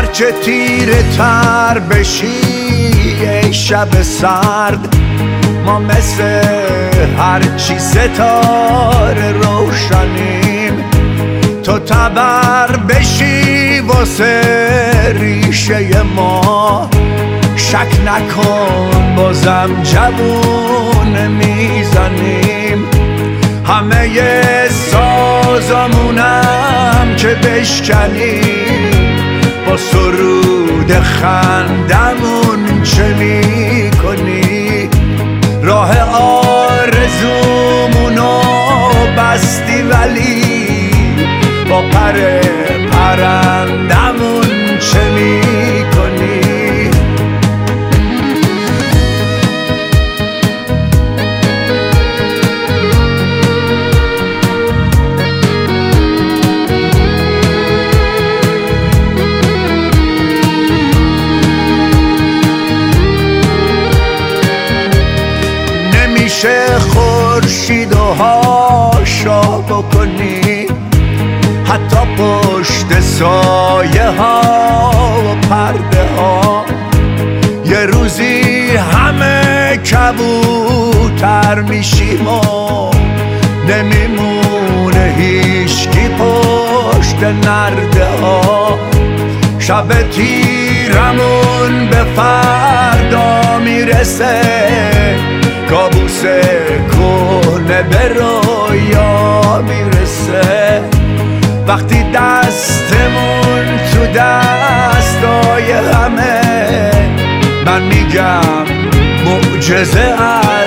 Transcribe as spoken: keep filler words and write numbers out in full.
هرچه تیره تر بشی ای شب سرد، ما مثل هرچی ستاره روشنیم. تو تبر بشی واسه ریشه ما، شک نکن بازم جوون میزنیم. همه سازمونم که بشکنیم، با سرود خندمون چه میکنی؟ راه آرزومونو بستی ولی با پر پرندمون چه میکنی؟ نمیشه خورشید و هاشا بکنی، حتی پشت سایه ها و پرده ها. یه روزی همه کبوتر میشیم و نمیمونه هیچکی پشت نرده ها. شب تیرمون به فردا میرسه، کابوس کهنه به رویا میرسه. وقتی دستمون تو دستای همه، من میگم معجزه از